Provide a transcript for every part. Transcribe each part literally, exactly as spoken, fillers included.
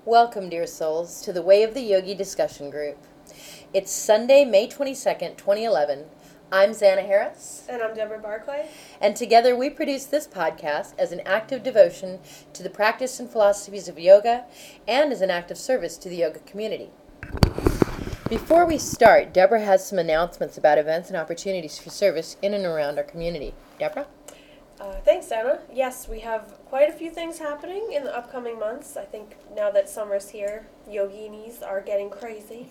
Welcome, dear souls, to the Way of the Yogi discussion group. It's Sunday, May twenty-second, twenty eleven. I'm Xana Harris. And I'm Deborah Barclay. And together we produce this podcast as an act of devotion to the practice and philosophies of yoga and as an act of service to the yoga community. Before we start, Deborah has some announcements about events and opportunities for service in and around our community. Deborah? Uh, thanks, Anna. Yes, we have quite a few things happening in the upcoming months. I think now that summer's here, yoginis are getting crazy.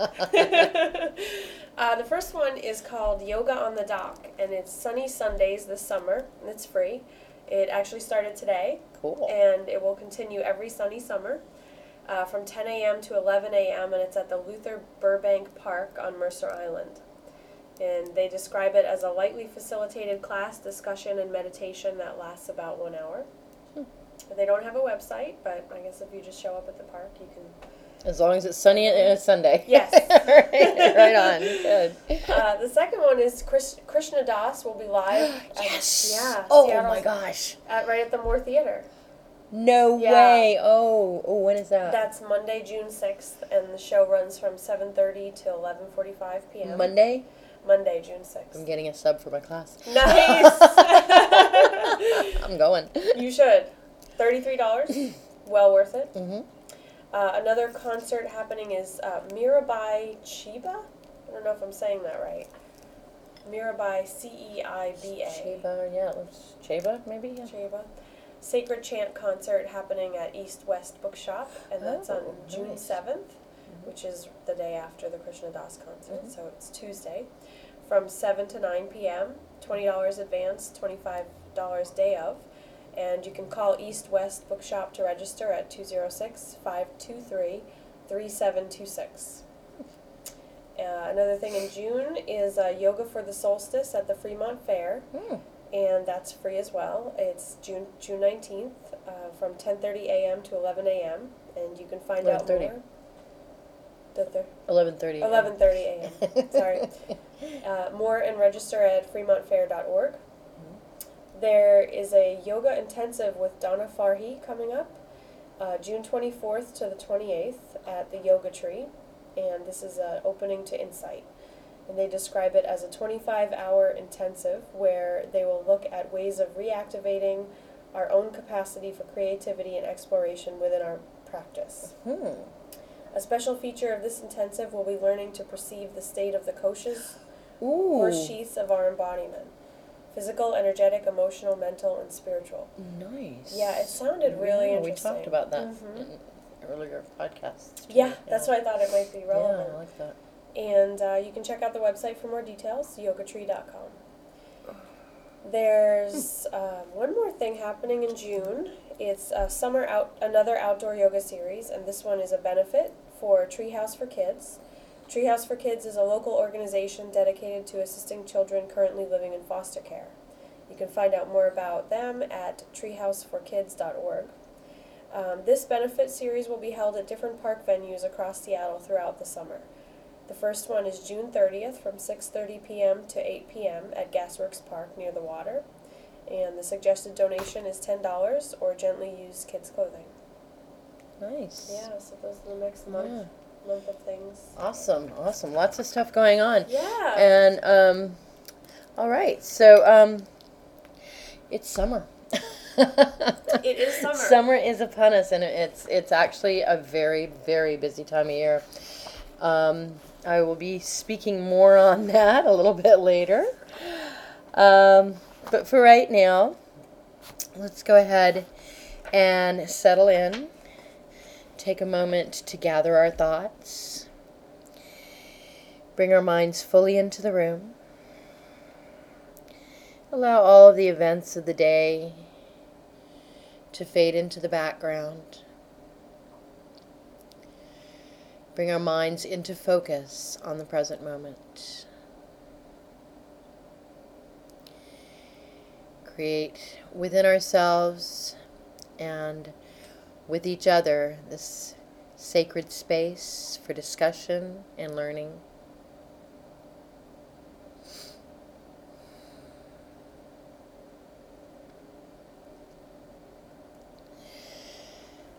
uh, the first one is called Yoga on the Dock, and it's sunny Sundays this summer, and it's free. It actually started today, Cool. and it will continue every sunny summer uh, from ten a.m. to eleven a.m., and it's at the Luther Burbank Park on Mercer Island. And they describe it as a lightly facilitated class, discussion, and meditation that lasts about one hour. Hmm. They don't have a website, but I guess if you just show up at the park, you can... As long as it's sunny and it's Sunday. Yes. right, right on. Good. Uh, the second one is Krish, Krishna Das will be live. At, Yes. Yeah. Oh, Seattle's- my gosh. At, right at the Moore Theater. No Yeah. way. Oh, oh, when is that? That's Monday, June sixth, and the show runs from seven thirty to eleven forty-five p.m. Monday? Monday, June sixth. I'm getting a sub for my class. Nice! I'm going. You should. thirty-three dollars. Well worth it. Mm-hmm. Uh, another concert happening is uh, Mirabai Chiba. I don't know if I'm saying that right. Mirabai, C E I B A. Cheba, yeah, let's Cheba, maybe? Yeah. Chiba. Sacred Chant concert happening at East West Bookshop, and that's on Oh, June nice. seventh, which is the day after the Krishna Das concert, Mhm. so it's Tuesday, from seven to nine p.m., twenty dollars advance, twenty-five dollars day of. And you can call East West Bookshop to register at two oh six, five two three, three seven two six. Uh, another thing in June is uh, Yoga for the Solstice at the Fremont Fair, Mm. and that's free as well. It's June June nineteenth uh, from ten thirty a.m. to eleven a.m., and you can find out eleven thirty. more. The thir- eleven thirty. eleven thirty a.m. Sorry. Uh, more and register at fremont fair dot org. There is a yoga intensive with Donna Farhi coming up uh, June twenty-fourth to the twenty-eighth at the Yoga Tree, and this is an opening to insight. And they describe it as a twenty-five hour intensive where they will look at ways of reactivating our own capacity for creativity and exploration within our practice. Hmm. A special feature of this intensive will be learning to perceive the state of the koshas, Ooh. or sheaths of our embodiment. Physical, energetic, emotional, mental, and spiritual. Nice. Yeah, it sounded really Yeah, interesting. We talked about that Mhm. in earlier podcasts. too. Yeah, that's why I thought it might be Yeah, relevant. I like that. And uh, you can check out the website for more details, yoga tree dot com. There's uh, one more thing happening in June. It's a summer out, another outdoor yoga series, and this one is a benefit for Treehouse for Kids. Treehouse for Kids is a local organization dedicated to assisting children currently living in foster care. You can find out more about them at treehouse for kids dot org. Um, this benefit series will be held at different park venues across Seattle throughout the summer. The first one is June thirtieth from six thirty p.m. to eight p.m. at Gasworks Park near the water. And the suggested donation is ten dollars or gently used kids' clothing. Nice. Yeah, so those are the next month, Yeah. month of things. Awesome, awesome. Lots of stuff going on. Yeah. And, um, all right, so, um, it's summer. It is summer. Summer is upon us, and it's it's actually a very, very busy time of year. Um, I will be speaking more on that a little bit later. Um, but for right now, let's go ahead and settle in. Take a moment to gather our thoughts. Bring our minds fully into the room. Allow all of the events of the day to fade into the background. Bring our minds into focus on the present moment. Create within ourselves and with each other this sacred space for discussion and learning.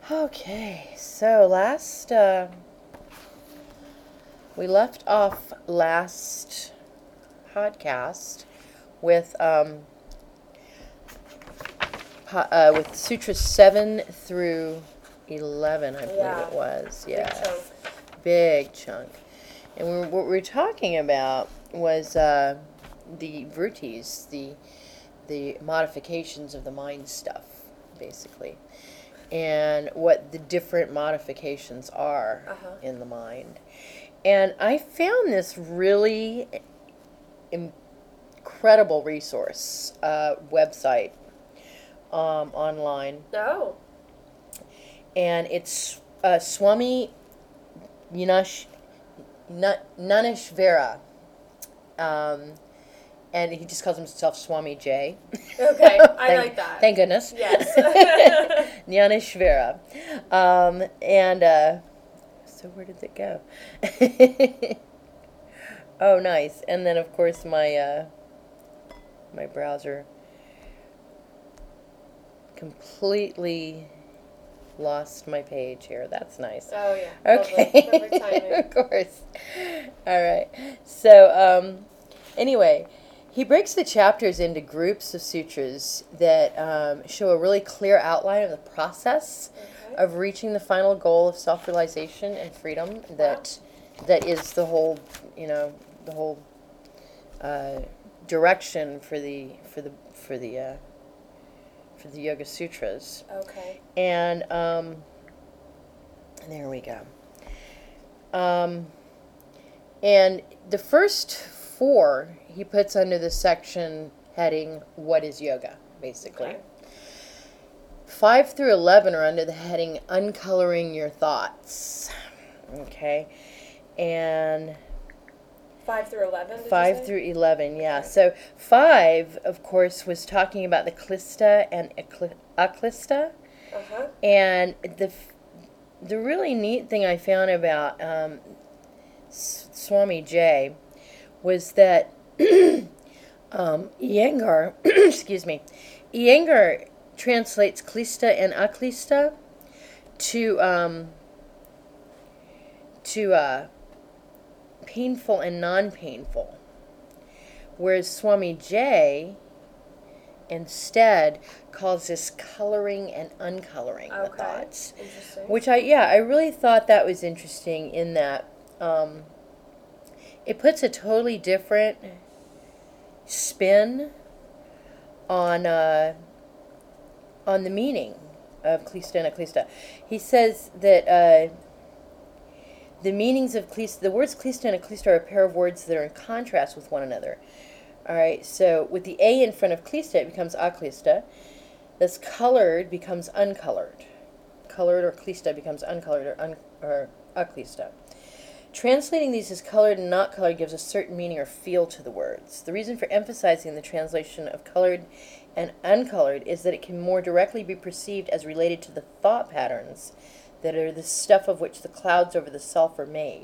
Okay, so last, uh, we left off last podcast with, um, po- uh, with Sutras seven through eleven, I believe Yeah. it was. Big Yeah. chunk. Big chunk. And we what we were talking about was uh, the vrittis, the the modifications of the mind stuff, basically, and what the different modifications are Uh-huh. in the mind. And I found this really incredible resource uh, website um, online, Oh. and it's uh, Swami Yunash, Na- Naneshvara. Um, and he just calls himself Swami J. Okay, I thank, like that. Thank goodness. Yes. Naneshvara. Um, and, uh, so where did it go? Oh, nice. And then, of course, my, uh, my browser completely lost my page here. That's nice. Oh, yeah. Okay. Lovely. Perfect timing. Of course. All right. So, um, anyway, he breaks the chapters into groups of sutras that um, show a really clear outline of the process Okay. of reaching the final goal of self-realization and freedom. That that is the whole, you know, the whole uh, direction for the for the for the uh, for the Yoga Sutras. Okay. And um, there we go. Um, and the first four he puts under the section heading, What is Yoga, basically. Okay. Five through eleven are under the heading, Uncoloring Your Thoughts. Okay. And Five through eleven, did you Five say? through eleven, yeah. Okay. So five, of course, was talking about the klista and ekli- aklista. Uh-huh. And the f- the really neat thing I found about um, S- Swami J was that um, Iyengar, excuse me, Iyengar translates klista and aklista to um, to uh, painful and non-painful, whereas Swami J instead calls this coloring and uncoloring the Okay. thoughts. Interesting. Which I, yeah, I really thought that was interesting in that um, it puts a totally different spin on uh, on the meaning of klista and aklista. He says that uh, the meanings of klista, the words klista and aklista are a pair of words that are in contrast with one another. All right, so with the A in front of klista, it becomes aklista. This colored becomes uncolored. Colored or klista becomes uncolored or, un- or aklista. Translating these as colored and not colored gives a certain meaning or feel to the words. The reason for emphasizing the translation of colored and uncolored is that it can more directly be perceived as related to the thought patterns that are the stuff of which the clouds over the self are made.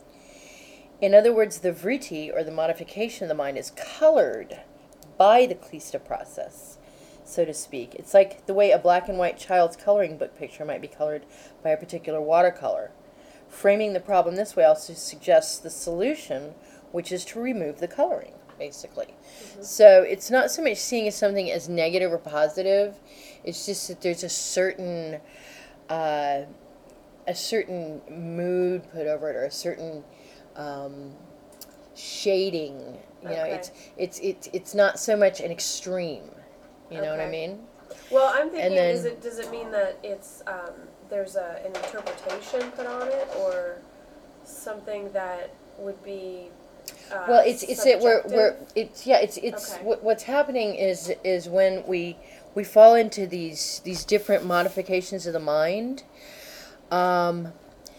In other words, the vritti, or the modification of the mind, is colored by the klista process, so to speak. It's like the way a black and white child's coloring book picture might be colored by a particular watercolor. Framing the problem this way also suggests the solution, which is to remove the coloring, basically. Mm-hmm. So it's not so much seeing as something as negative or positive. It's just that there's a certain uh, a certain mood put over it, or a certain um, shading. You know, Okay. it's it's it's it's not so much an extreme. You know what I Okay. mean? Well, I'm thinking, then- is it does it mean that it's um, there's a, an interpretation put on it, or something that would be uh, Well, it's it's it we're subjective? we're it's yeah it's it's Okay. what, what's happening is is when we we fall into these these different modifications of the mind. Um,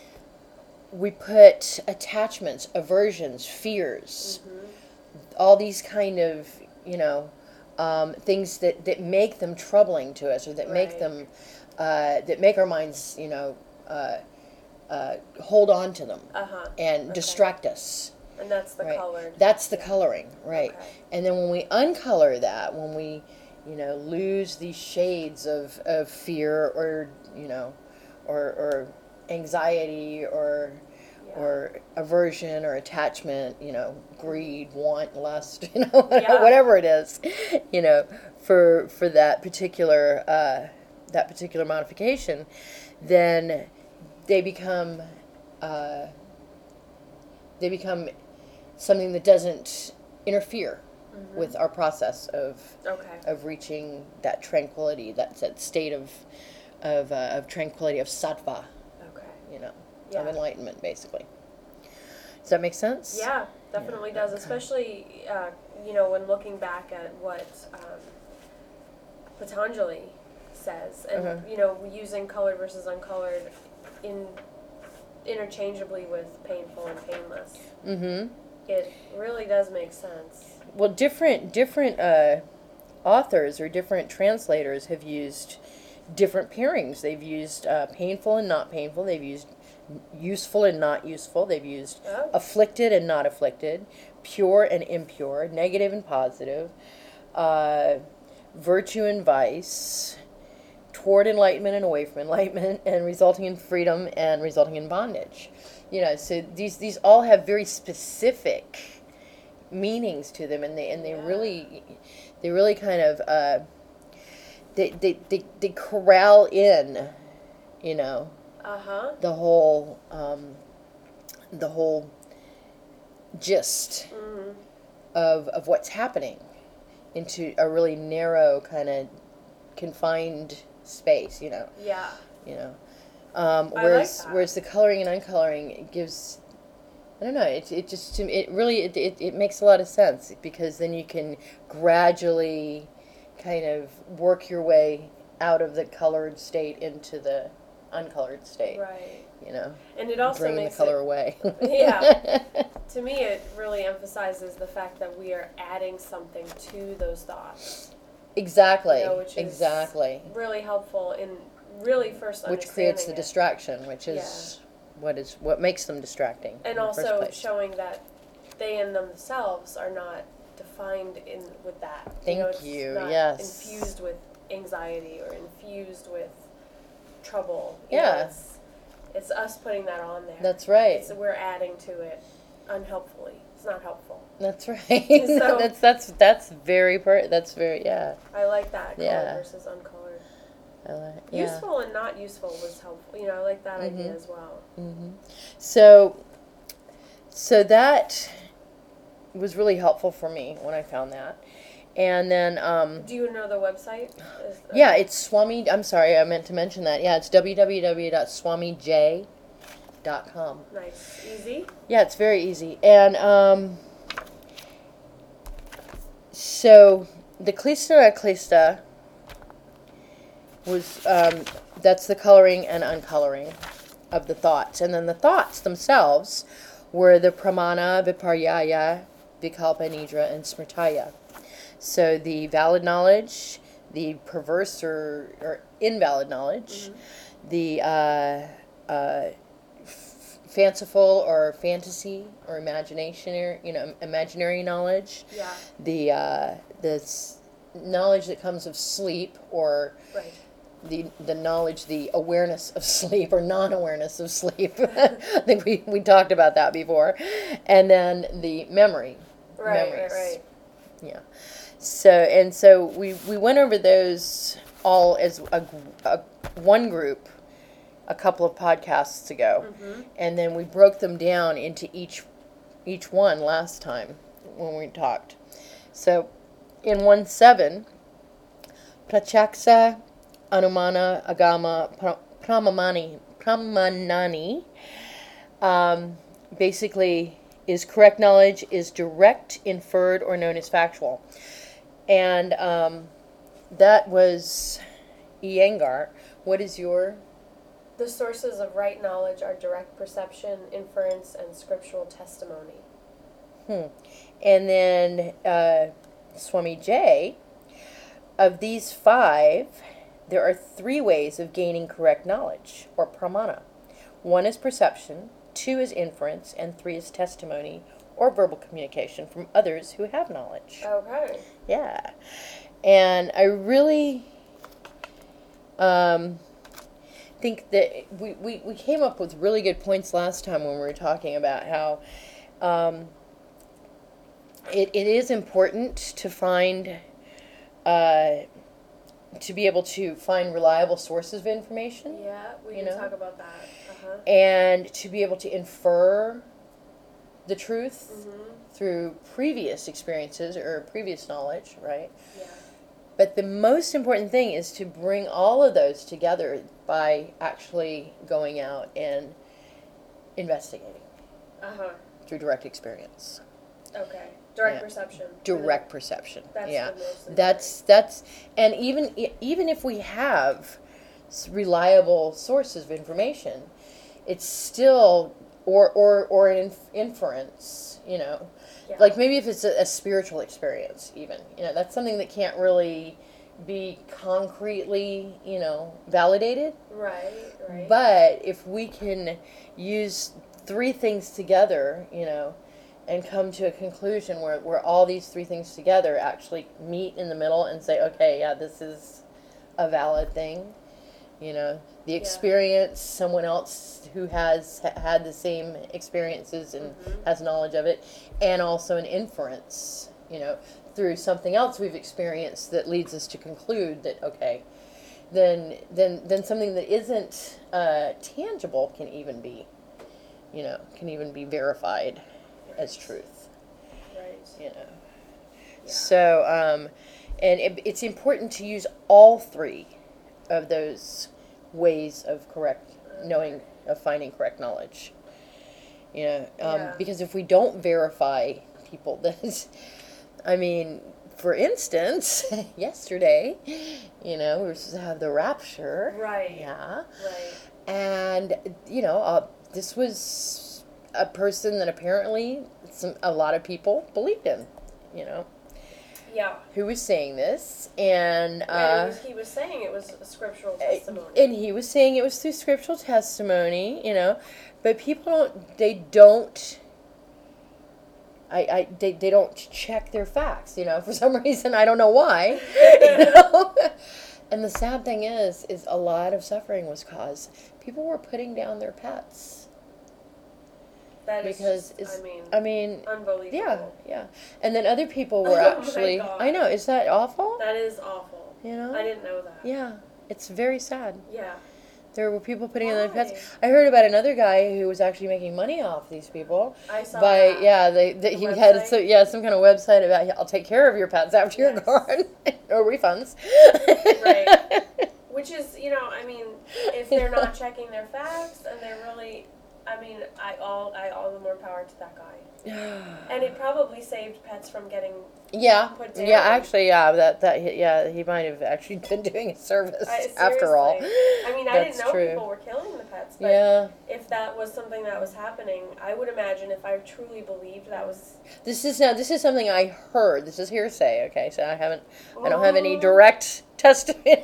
we put attachments, aversions, fears, Mhm. all these kind of you know um, things that, that make them troubling to us, or that make Right. them uh, that make our minds you know uh, uh, hold on to them Uh-huh. and Okay. distract us. And that's the Right. colored. That's the yeah. coloring, right? Okay. And then when we uncolor that, when we, you know, lose these shades of, of fear or, you know, or, or anxiety or Yeah. or aversion or attachment, you know, greed, want, lust, you know, Yeah. whatever it is, you know, for for that particular uh, that particular modification, then they become uh, they become something that doesn't interfere Mhm. with our process of Okay. of reaching that tranquility, that that state of of uh, of tranquility, of sattva, Okay. you know, Yeah. of enlightenment, basically. Does that make sense? Yeah, definitely Yeah, does. okay. Especially, uh, you know, when looking back at what um, Patanjali says, and Uh-huh. you know, using colored versus uncolored in interchangeably with painful and painless. Mm-hmm. It really does make sense. Well, different different uh, authors or different translators have used different pairings. They've used uh, painful and not painful. They've used useful and not useful. They've used Oh. afflicted and not afflicted, pure and impure, negative and positive, uh, virtue and vice, toward enlightenment and away from enlightenment, and resulting in freedom and resulting in bondage. You know, so these these all have very specific meanings to them, and they and they Yeah. really they really kind of uh, they, they they they corral in, you know, Uh huh. the whole um, the whole gist Mm-hmm. of of what's happening into a really narrow kind of confined space, you know. Yeah. You know, um, I whereas like that. whereas the coloring and uncoloring, it gives, I don't know, it it just to me, it really it, it it makes a lot of sense, because then you can gradually kind of work your way out of the colored state into the uncolored state. Right. You know, And it also bringing the makes color it, away. Yeah. To me, it really emphasizes the fact that we are adding something to those thoughts. Exactly. You know, which is exactly. really helpful in really first Which creates the understanding it. distraction, which is what is what makes them distracting And in the first also place. showing that they in themselves are not defined in with that. Thank you. Know, it's you, not yes. infused with anxiety or infused with trouble. You Yeah. know, it's, it's us putting that on there. That's right. It's, we're adding to it unhelpfully. It's not helpful. That's right. So- that's that's that's very per. That's very yeah. I like that, colored Yeah. versus uncolored. I like, yeah. Useful and not useful was helpful. You know, I like that idea Mhm. as well. hmm So, so that was really helpful for me when I found that, and then um, Do you know the website? Is, uh, yeah, it's Swami. I'm sorry, I meant to mention that. Yeah, it's w w w dot swami j dot com. Nice. Easy? Yeah, it's very easy. And um, so the Klista Klista was, um, that's the coloring and uncoloring of the thoughts. And then the thoughts themselves were the Pramana, Viparyaya, Vikalpa, Nidra, and Smritaya. So the valid knowledge, the perverse or, or invalid knowledge, Mm-hmm. the uh, uh, fanciful or fantasy or imagination, you know, imaginary knowledge, Yeah. the uh, the s- knowledge that comes of sleep, or Right. the the knowledge, the awareness of sleep or non-awareness of sleep. I think we, we talked about that before, and then the memory, Right, memories. right, right. Yeah. So and so we we went over those all as a, a one group a couple of podcasts ago, Mm-hmm. and then we broke them down into each each one last time when we talked. So in one seven, Pratyaksa, Anumana, Agama, pra- Pramamani, Pramanani, um, basically is correct knowledge, is direct, inferred, or known as factual. And um, that was Iyengar. What is your... The sources of right knowledge are direct perception, inference, and scriptural testimony. Hmm. And then uh, Swami J, of these five, there are three ways of gaining correct knowledge, or pramana. One is perception, two is inference, and three is testimony, or verbal communication from others who have knowledge. Okay. Yeah. And I really, um, think that we, we, we came up with really good points last time when we were talking about how um, it, it is important to find, uh, to be able to find reliable sources of information. Yeah, we you can know? talk about that. Uh-huh. And to be able to infer the truth Mm-hmm. through previous experiences or previous knowledge, right? Yeah. But the most important thing is to bring all of those together by actually going out and investigating Uh-huh. through direct experience. Okay. Direct Yeah. perception. Direct perception. That's yeah. the most important. That's that's and even e- even if we have s- reliable sources of information, it's still or or or an inf- inference, you know. Yeah. Like maybe if it's a, a spiritual experience, even, you know, that's something that can't really be concretely, you know, validated. Right, right. But if we can use three things together, you know, and come to a conclusion where, where all these three things together actually meet in the middle and say, okay, yeah, this is a valid thing, you know, the experience, someone else who has ha- had the same experiences and Mhm. has knowledge of it, and also an inference, you know, through something else we've experienced that leads us to conclude that, okay, then then then something that isn't uh, tangible can even be, you know, can even be verified as truth, Right. you know. Yeah. So, um, and it, it's important to use all three of those ways of correct knowing, of finding correct knowledge. You know, um, Yeah. because if we don't verify people, that, I mean, for instance, yesterday, you know, we were supposed to have the rapture. Right. Yeah. Right. And, you know, uh, this was a person that apparently some, a lot of people believed in, you know, Yeah. who was saying this. And, and uh, it was, he was saying it was a scriptural testimony. and he was saying it was through scriptural testimony, you know, but people don't, they don't, I, I they, they don't check their facts, you know, for some reason. I don't know why, you know. And the sad thing is, is a lot of suffering was caused. People were putting down their pets. That is Because just, it's, I mean, I mean, unbelievable. yeah, yeah. And then other people were Oh my actually, God. I know, is that awful? That is awful. You know? I didn't know that. Yeah, it's very sad. Yeah. There were people putting in their Why? pets. I heard about another guy who was actually making money off these people. I saw By that. yeah, they, they The he had website? so, yeah some kind of website about I'll take care of your pets after Yes. you're gone or refunds. Right. Which is, you know, I mean, if they're not checking their facts and they're really, I mean, I all I all the more power to that guy. And it probably saved pets from getting. Yeah, put down. yeah. Actually, yeah. That that yeah. He might have actually been doing a service I, after all. seriously. I mean, I That's didn't know true. people were killing the pets, but Yeah. if that was something that was happening, I would imagine if I truly believed that was. This is now. This is something I heard. This is hearsay. Okay, so I haven't. I don't have any Oh. direct testimony.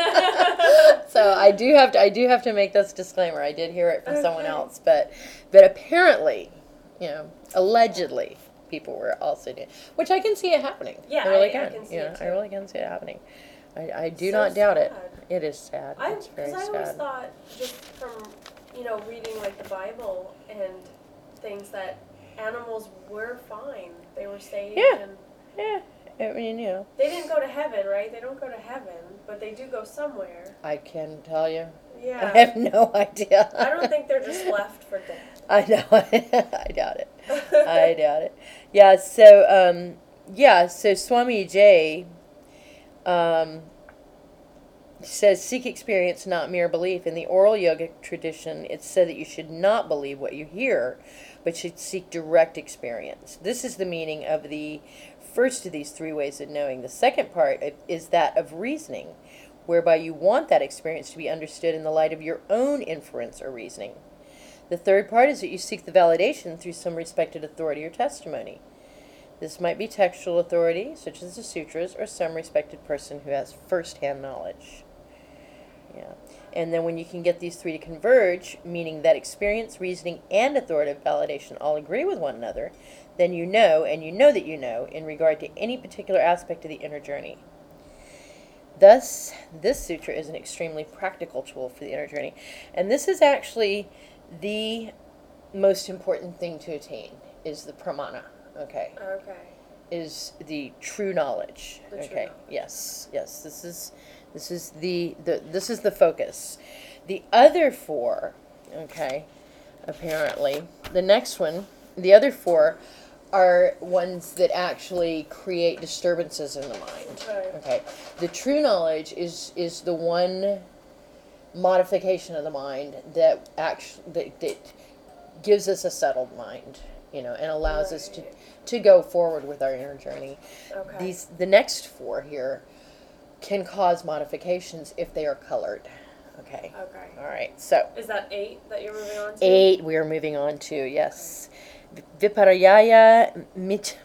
So I do have to. I do have to make this disclaimer. I did hear it from someone Okay. else, but but apparently, you know, allegedly, people were also doing, which I can see it happening. Yeah, I really I- I can. can see you it know, too. I really can see it happening. I, I do So not doubt it. sad. It is sad. I It's very because I always sad. thought just from you know reading like the Bible and things that animals were fine. They were saved Yeah. and Yeah, I mean, you know, they didn't go to heaven, right? They don't go to heaven, but they do go somewhere. I can tell you. Yeah. I have no idea. I don't think they're just left for dead. I know. I doubt it. I doubt it. Yeah. So, um, yeah. So Swami Jay, um, says seek experience, not mere belief. In the oral yogic tradition, it's said that you should not believe what you hear, but should seek direct experience. This is the meaning of the first of these three ways of knowing. The second part is that of reasoning, whereby you want that experience to be understood in the light of your own inference or reasoning. The third part is that you seek the validation through some respected authority or testimony. This might be textual authority, such as the sutras, or some respected person who has first-hand knowledge. Yeah. And then when you can get these three to converge, meaning that experience, reasoning, and authoritative validation all agree with one another, then you know, and you know that you know, in regard to any particular aspect of the inner journey. Thus, this sutra is an extremely practical tool for the inner journey. And this is actually the most important thing to attain, is the pramana, okay? Okay. Is the true knowledge. The true okay. knowledge. Yes. Yes. This is this is the, the this is the focus. The other four, okay, apparently, the next one, the other four are ones that actually create disturbances in the mind. Right. Okay. The true knowledge is is the one modification of the mind that actually that, that gives us a settled mind, you know, and allows us to Right. to go forward with our inner journey. Okay. These the next four here can cause modifications if they are colored. Okay. Okay. All right. So Is that eight that you're moving on to? eight we are moving on to. Yes. Viparayaya mit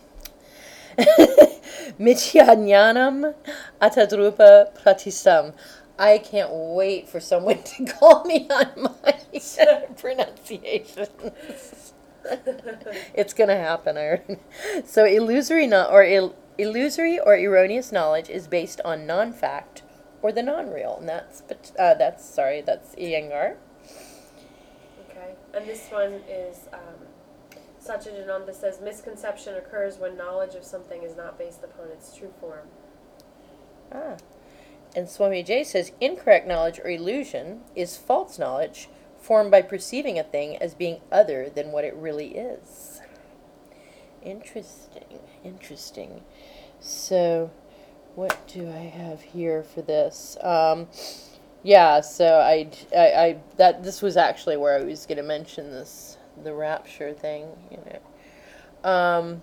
Mithyanyanam Atadrupa Pratisam. I can't wait for someone to call me on my pronunciations. It's gonna happen. I so illusory not or il, illusory or erroneous knowledge is based on non-fact or the non-real, and that's but uh, that's sorry that's Iyengar. Okay. And this one is um, Satchidananda says misconception occurs when knowledge of something is not based upon its true form. Ah, and Swami J says incorrect knowledge or illusion is false knowledge formed by perceiving a thing as being other than what it really is. Interesting, interesting. So, what do I have here for this? Um, yeah, so I, I, I, that this was actually where I was going to mention this, the rapture thing, you know. Um,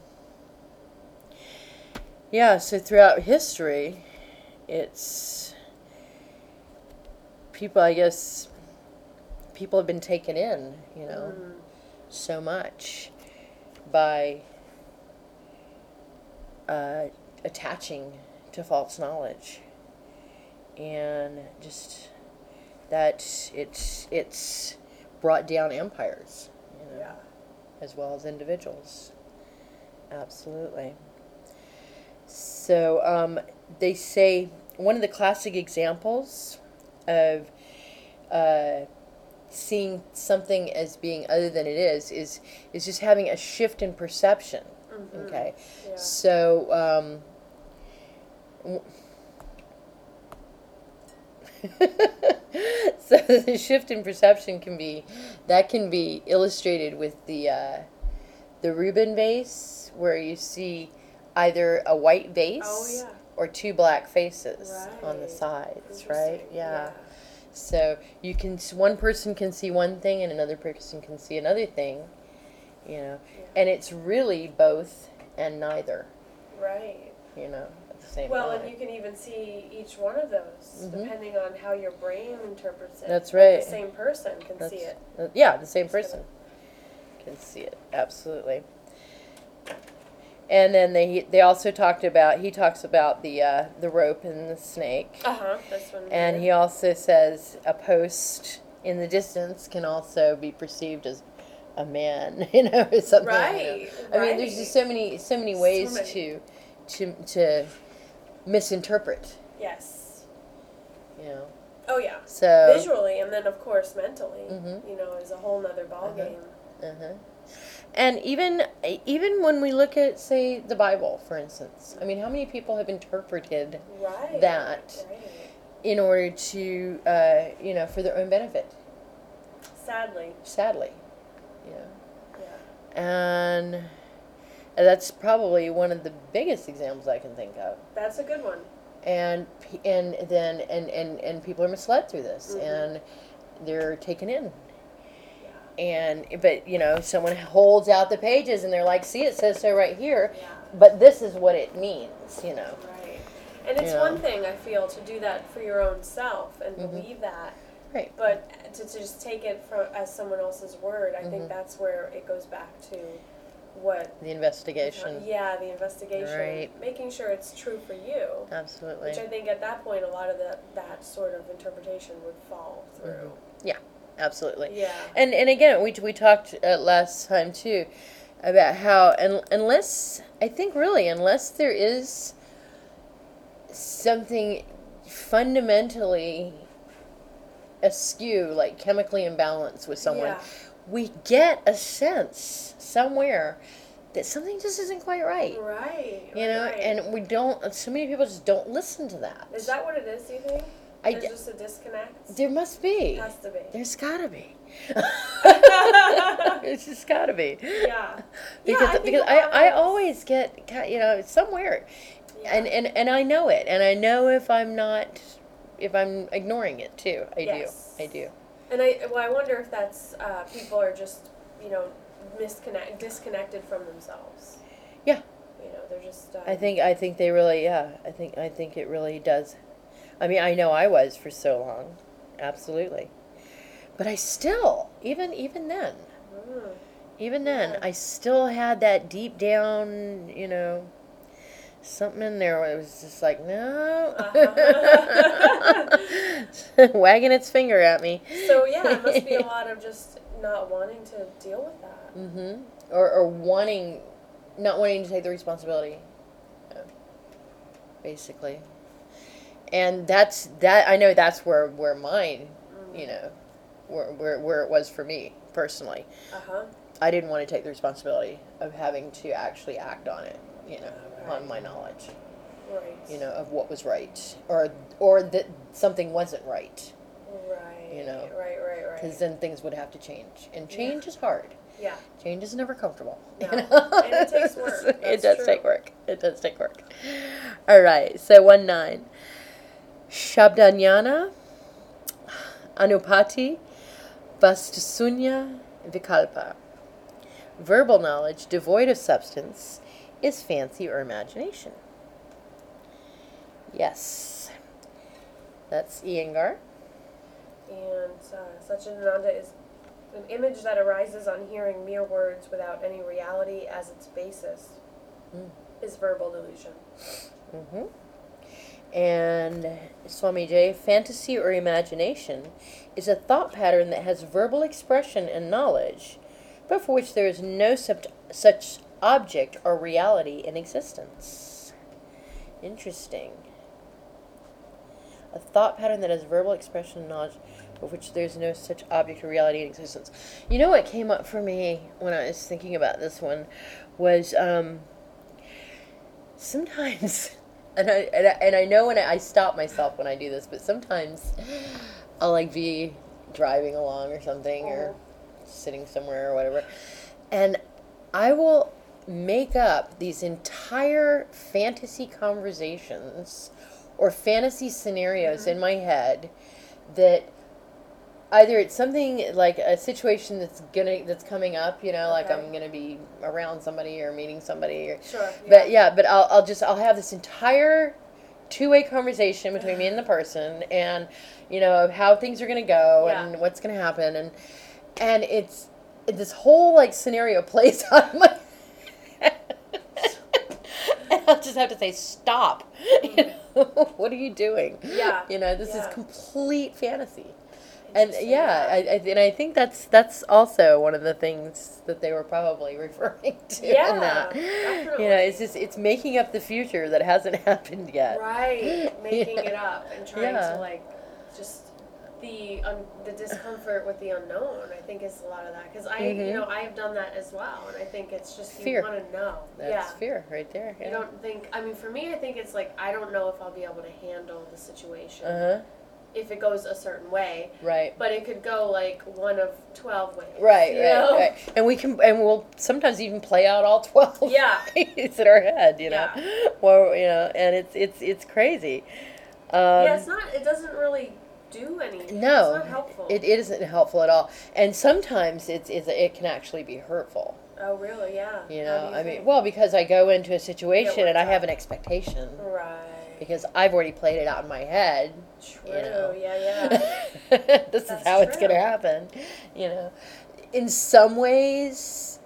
yeah, so throughout history, it's people, I guess, people have been taken in, you know, Mm. so much by uh, attaching to false knowledge, and just that it's it's brought down empires, you know, Yeah. as well as individuals. Absolutely. So um, they say one of the classic examples of uh, seeing something as being other than it is is is just having a shift in perception. Mhm. Okay, Yeah. so um, w- so the shift in perception can be that can be illustrated with the uh, the Rubin vase, where you see either a white vase Oh, yeah. or two black faces on the Right. sides, right? Interesting. Yeah. So you can s- one person can see one thing and another person can see another thing, you know, Yeah. and it's really both and neither, Right. you know, at the same Well, time. and you can even see each one of those Mhm. depending on how your brain interprets it. That's Like, right. the same person can That's- see it. uh, yeah, the same Just gonna- person can see it, absolutely. And then they they also talked about he talks about the uh, the rope and the snake. Uh huh. This one. And here. he also says a post in the distance can also be perceived as a man, you know, or something. you know. Right. I mean, there's right. just so many, so many So ways many. to, to, to misinterpret, Yes. you know. Oh yeah. So. Visually, and then of course mentally. Mhm. You know, is a whole nother ball Uh-huh. game. Uh-huh. And even even when we look at, say, the Bible, for instance, I mean, how many people have interpreted Right. that Right. in order to, uh, you know, for their own benefit? Sadly. Sadly, you know. Yeah. And that's probably one of the biggest examples I can think of. That's a good one. And p- and then and, and, and people are misled through this, Mhm. and they're taken in. Yeah. And but you know, someone holds out the pages and they're like, "See, it says so right here, Yeah. but this is what it means," you know. Right. And it's Yeah. one thing, I feel, to do that for your own self and Mhm. believe that. Right. But to, to just take it from, as someone else's word, I Mhm. think that's where it goes back to what. The investigation. Yeah, the investigation. Right. Making sure it's true for you. Absolutely. Which I think at that point, a lot of the, that sort of interpretation would fall through. Yeah, absolutely. Yeah. And and again, we we talked uh, last time too about how un, unless I think really unless there is something fundamentally askew, like chemically imbalanced with someone, Yeah. we get a sense somewhere that something just isn't quite right. Right. You know, right. and we don't, so many people just don't listen to that. Is that what it is, do you think? I There's d- just a disconnect? There must be. Has to be. There's gotta be. It's just gotta be. Yeah. Because Yeah, I think because a I, lot I of- always get, ki- you know, somewhere, Yeah. and, and, and I know it, and I know if I'm not, if I'm ignoring it too. I Yes. do. I do. And I, well, I wonder if that's, uh, people are just, you know, misconnect, disconnected from themselves. Yeah. You know, they're just, um, I think I think they really, yeah. I think I think it really does. I mean, I know I was for so long, absolutely. But I still, even even then, mm, even then, Yeah. I still had that deep down, you know, something in there where it was just like, no, Uh-huh. wagging its finger at me. so yeah, it must be a lot of just not wanting to deal with that. Mm-hmm. Or or wanting, not wanting to take the responsibility, uh, basically. And that's that. I know that's where where mine, you know, where where where it was for me personally. Uh-huh. I didn't want to take the responsibility of having to actually act on it, you know, Right. on my knowledge, Right. you know, of what was right, or or that something wasn't right, Right. you know, Right, right, right. because then things would have to change, and Yeah. change is hard. Yeah. Change is never comfortable. No. You know? And it takes work. it That's does true. take work. It does take work. All right. So one nine. Shabdanyana, Anupati, Vastusunya, Vikalpa. Verbal knowledge devoid of substance is fancy or imagination. Yes. That's Iyengar. And uh, Satchidananda is an image that arises on hearing mere words without any reality as its basis. Mm. Is verbal delusion. Mm-hmm. And Swami J, fantasy or imagination is a thought pattern that has verbal expression and knowledge, but for which there is no sub- such object or reality in existence. Interesting. A thought pattern that has verbal expression and knowledge, but which there's no such object or reality in existence. You know what came up for me when I was thinking about this one was um, sometimes... And I, and I and I know when I, I stop myself when I do this, but sometimes I'll like be driving along or something, or sitting somewhere or whatever, and I will make up these entire fantasy conversations or fantasy scenarios Mm-hmm. in my head that either it's something like a situation that's gonna that's coming up, you know, like Okay. I'm gonna be around somebody or meeting somebody, or Sure. but yeah, but I'll I'll just I'll have this entire two-way conversation between me and the person, and you know, of how things are gonna go Yeah. and what's gonna happen, and and it's this whole like scenario plays out in my head. And I'll just have to say stop. You know, what are you doing? Yeah. You know, this Yeah. is complete fantasy. And Interesting, yeah, I, I and I think that's that's also one of the things that they were probably referring to Yeah, in that. definitely. You know, it's just it's making up the future that hasn't happened yet. Right. Making Yeah. it up and trying Yeah. to like just the un- the discomfort with the unknown. I think is a lot of that because I Mhm. you know I have done that as well, and I think it's just you Fear. want to know. That's yeah. fear right there. You Yeah. don't think. I mean, for me, I think it's like I don't know if I'll be able to handle the situation Uh huh. if it goes a certain way. Right. But it could go like one of twelve ways. Right, you right, know? right. And we can, and we'll sometimes even play out all twelve. Yeah. ways in our head, you know. Yeah. Well, you know, and it's it's it's crazy. Um, yeah, it's not. It doesn't really do anything. No, It's not helpful. It, it isn't helpful at all, and sometimes it's, it's it can actually be hurtful. oh, really? Yeah. You How know, do I mean, think? well, because I go into a situation worked and I out. have an expectation Right. because I've already played it out in my head. True. You know. Yeah, yeah. This is That's how it's going to true. happen. You know, in some ways,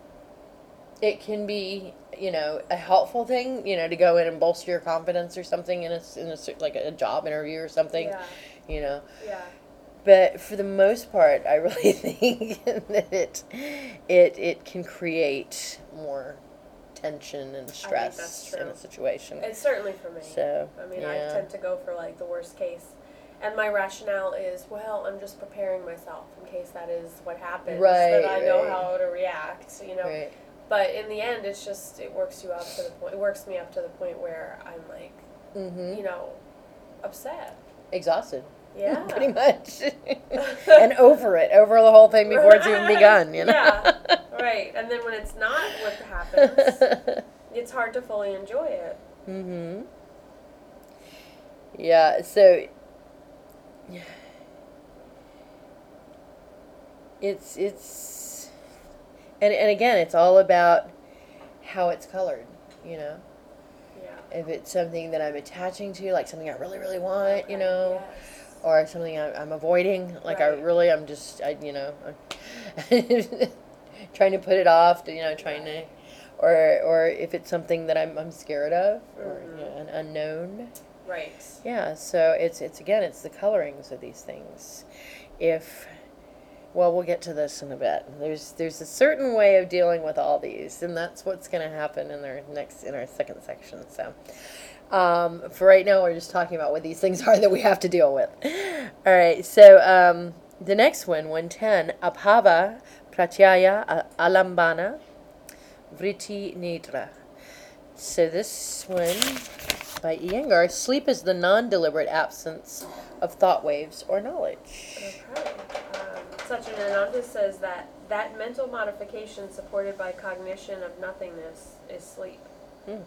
it can be, you know, a helpful thing. You know, to go in and bolster your confidence or something in a, s- in a cer- like a job interview or something. Yeah. You know. Yeah. But for the most part, I really think that it, it, it can create more tension and I think stress that's in true. a situation. It's certainly for me. So, I mean, yeah. I tend to go for like the worst case. And my rationale is, well, I'm just preparing myself in case that is what happens. Right, That I know right. how to react, you know. Right. But in the end, it's just, it works you up to the point, it works me up to the point where I'm like, Mm-hmm. you know, upset. Exhausted. Yeah. Pretty much. And over it, over the whole thing before it's even begun, you know? Yeah, right. And then when it's not what happens, it's hard to fully enjoy it. Mm-hmm. Yeah, so it's it's and and again, it's all about how it's colored, you know. Yeah. If it's something that I'm attaching to, like something I really really want, Okay, you know, yes. or something I, I'm avoiding, like I Right. really I'm just I you know trying to put it off, to, you know, trying to, or or if it's something that I'm I'm scared of, or Mhm. you know, an unknown. Right. Yeah, so it's it's again it's the colorings of these things. If well, we'll get to this in a bit. There's there's a certain way of dealing with all these, and that's what's going to happen in our next in our second section. So, um, for right now, we're just talking about what these things are that we have to deal with. All right. So um, the next one, one ten, Abhava Pratyaya a- Alambana Vritti Nidra. So this one by Iyengar, sleep is the non-deliberate absence of thought waves or knowledge. Okay. Um, Satchidananda says that that mental modification supported by cognition of nothingness is sleep. Hmm.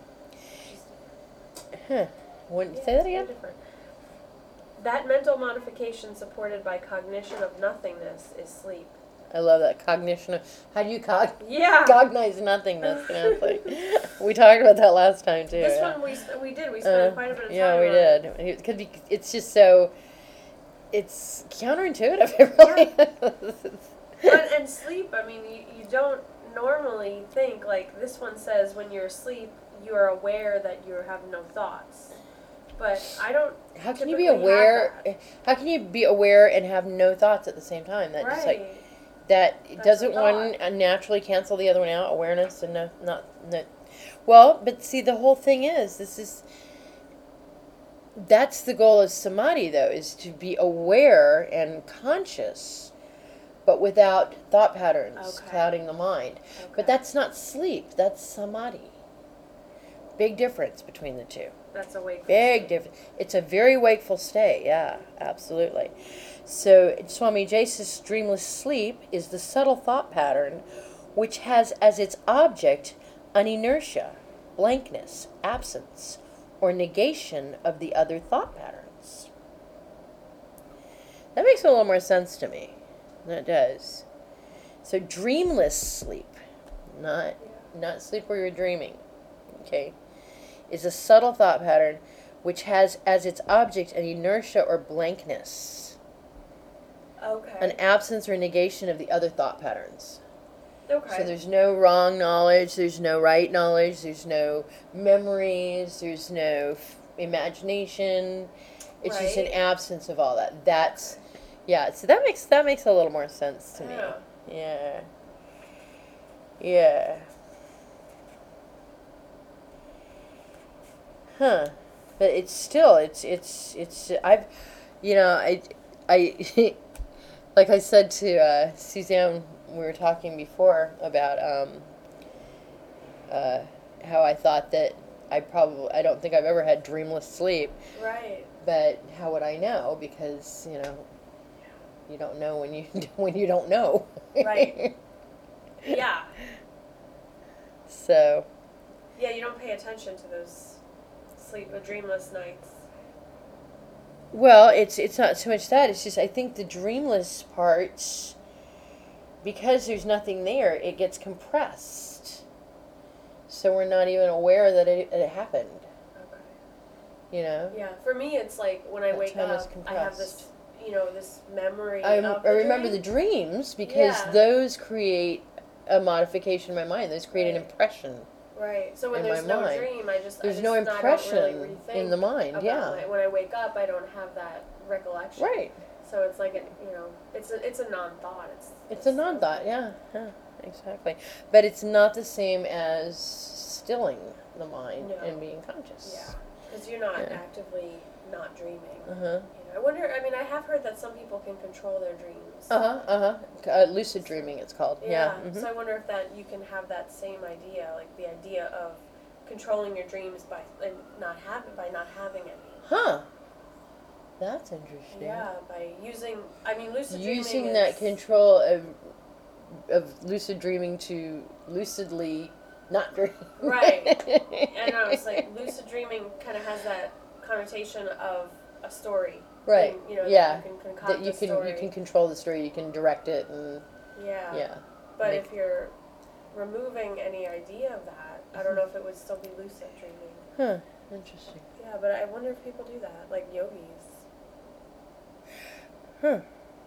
Huh. Wouldn't Yeah, say that it's again? very different. That mental modification supported by cognition of nothingness is sleep. I love that cognition. Of, how do you cog- Yeah. cognize nothingness? You know, it's like, we talked about that last time too. This yeah. one we sp- we did. We spent Uh, quite a bit of time yeah, we on it. did. Because it's just so. It's counterintuitive. It really is. But, and sleep, I mean, you, you don't normally think, like this one says, when you're asleep, you are aware that you have no thoughts. But I don't. How can you be typically have aware? that. How can you be aware and have no thoughts at the same time? That Right. just like that That's doesn't a one thought. uh, naturally cancel the other one out? Awareness and no, not no. Well, but see, the whole thing is this is. That's the goal of samadhi, though, is to be aware and conscious, but without thought patterns Okay. clouding the mind. Okay. But that's not sleep. That's samadhi. Big difference between the two. That's a wake. Big difference. It's a very wakeful state. Yeah, absolutely. So Swami Jay says dreamless sleep is the subtle thought pattern which has as its object an inertia, blankness, absence, or negation of the other thought patterns. That makes a little more sense to me. That does. So dreamless sleep, not not sleep where you're dreaming, okay, is a subtle thought pattern which has as its object an inertia or blankness, Okay. an absence or negation of the other thought patterns. Okay. So there's no wrong knowledge, there's no right knowledge, there's no memories, there's no f- imagination. It's just an Right. absence of all that. That's, yeah. So that makes that makes a little more sense to me. Yeah. Yeah. Yeah. Huh. But it's still it's it's it's I've, you know I I like I said to uh, Suzanne, we were talking before about um, uh, how I thought that I probably I don't think I've ever had dreamless sleep, Right. but how would I know? Because you know, you don't know when you when you don't know. Right. Yeah. So. Yeah, you don't pay attention to those sleep, uh, dreamless nights. Well, it's it's not so much that. It's just I think the dreamless parts, because there's nothing there, it gets compressed. So we're not even aware that it, it happened. Okay. You know. Yeah, for me, it's like when I That wake time is up, I have this, compressed. you know, this memory I, of the I remember dream. the dreams because Yeah. those create a modification in my mind. Those create an Right. impression. Right. So when in there's my no mind. dream, I just There's I no just not- impression I don't really rethink in the mind. about Yeah. my- when I wake up, I don't have that recollection. Right. So it's like a, you know, it's a it's a non-thought. It's It's a non-thought. Yeah. Yeah. Exactly. But it's not the same as stilling the mind No. and being conscious. Yeah, because you're not Yeah. actively not dreaming. Uh-huh. You know, I wonder, I mean, I have heard that some people can control their dreams. Uh-huh, uh-huh. Uh, lucid dreaming, it's called. Yeah, Yeah. mhm. so I wonder if that you can have that same idea, like the idea of controlling your dreams by and not having by not having any. Huh. That's interesting. Yeah, by using, I mean, lucid Using dreaming that is, control of, of lucid dreaming to lucidly not dream. Right. I know, it's like lucid dreaming kind of has that connotation of a story. Right. And, you know, yeah. that you can concoct That you a can story. you can control the story. You can direct it, and Yeah. yeah. But Make- if you're removing any idea of that, I don't know if it would still be lucid dreaming. Huh. Interesting. Yeah, but I wonder if people do that, like yogis. Huh.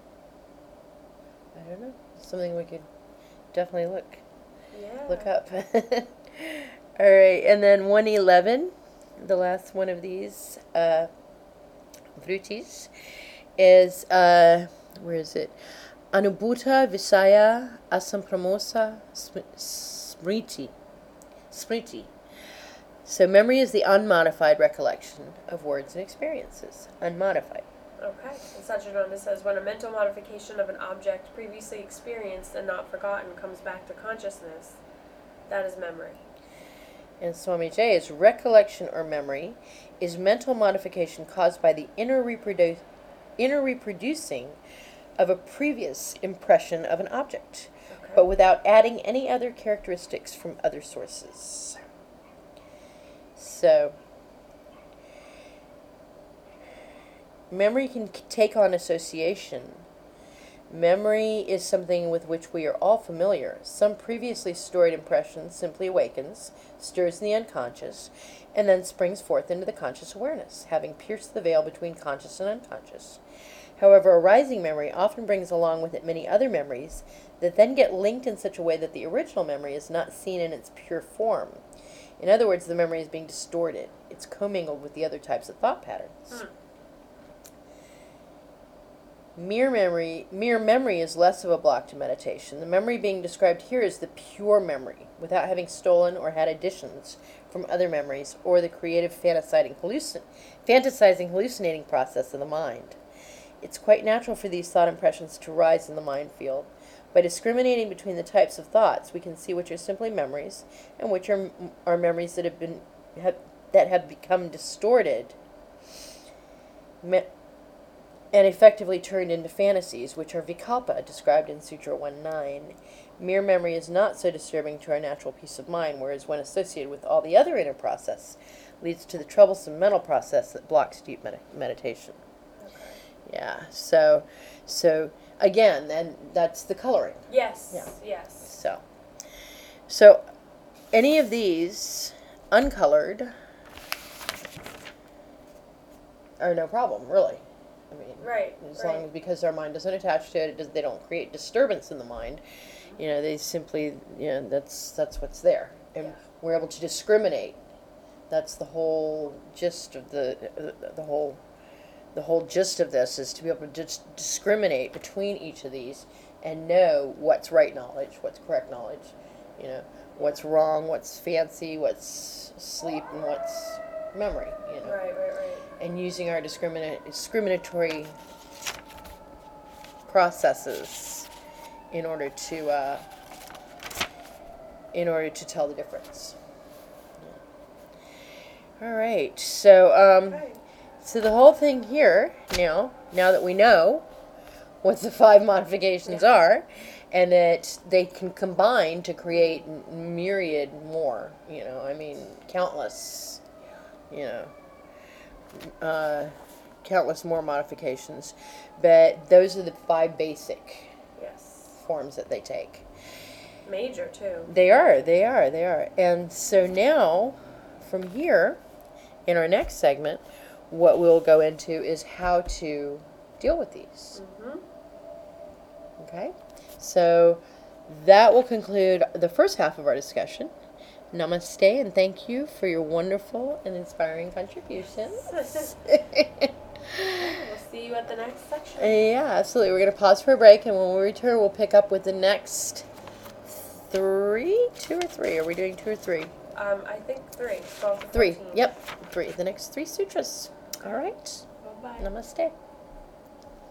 I don't know. Something we could definitely look Yeah. look up. All right, and then one eleven, the last one of these uh, vrutis, is uh, where is it? Anubhuta Visaya Asampramosa sm- Smriti. Smriti. So memory is the unmodified recollection of words and experiences. Unmodified. Okay. And Satchidananda says, when a mental modification of an object previously experienced and not forgotten comes back to consciousness, that is memory. And Swami J is recollection or memory is mental modification caused by the inner, reprodu- inner reproducing of a previous impression of an object, Okay. but without adding any other characteristics from other sources. So, memory can c- take on association. Memory is something with which we are all familiar. Some previously stored impression simply awakens, stirs in the unconscious, and then springs forth into the conscious awareness, having pierced the veil between conscious and unconscious. However, a rising memory often brings along with it many other memories that then get linked in such a way that the original memory is not seen in its pure form. In other words, the memory is being distorted. It's commingled with the other types of thought patterns. Hmm. Mere memory, mere memory is less of a block to meditation. The memory being described here is the pure memory, without having stolen or had additions from other memories, or the creative fantasizing, hallucin- fantasizing hallucinating process of the mind. It's quite natural for these thought impressions to rise in the mind field. By discriminating between the types of thoughts, we can see which are simply memories and which are, are memories that have been have, that have become distorted. Me- and effectively turned into fantasies, which are vikalpa, described in Sutra one nine. Mere memory is not so disturbing to our natural peace of mind, whereas when associated with all the other inner process, leads to the troublesome mental process that blocks deep med- meditation. Okay. Yeah, so, so again, then that's the coloring. Yes. Yeah. Yes. So, so any of these uncolored are no problem, really. I mean, Right. as right. long as because our mind doesn't attach to it, it does, they don't create disturbance in the mind. You know, they simply, you know, that's that's what's there, and Yeah. we're able to discriminate. That's the whole gist of the uh, the whole the whole gist of this is to be able to just discriminate between each of these and know what's right knowledge, what's correct knowledge, you know, what's wrong, what's fancy, what's sleep, and what's memory, you know. Right. Right. Right. And using our discriminate, discriminatory processes in order to uh, in order to tell the difference. Yeah. All right, so um, Okay. so the whole thing here now, now that we know what the five modifications Yeah. are, and that they can combine to create m- myriad more. You know, I mean, countless. You know. Uh, countless more modifications, but those are the five basic Yes. forms that they take. Major too. They are, they are, they are. And so now, from here, in our next segment, what we'll go into is how to deal with these. Mm-hmm. Okay? So that will conclude the first half of our discussion. Namaste, and thank you for your wonderful and inspiring contributions. We'll see you at the next section. Yeah, absolutely. We're going to pause for a break, and when we return, we'll pick up with the next three? Two or three? Are we doing two or three? Um, I think three. twelve to Three. fourteen. Yep. Three. The next three sutras. All right. Bye-bye. Namaste.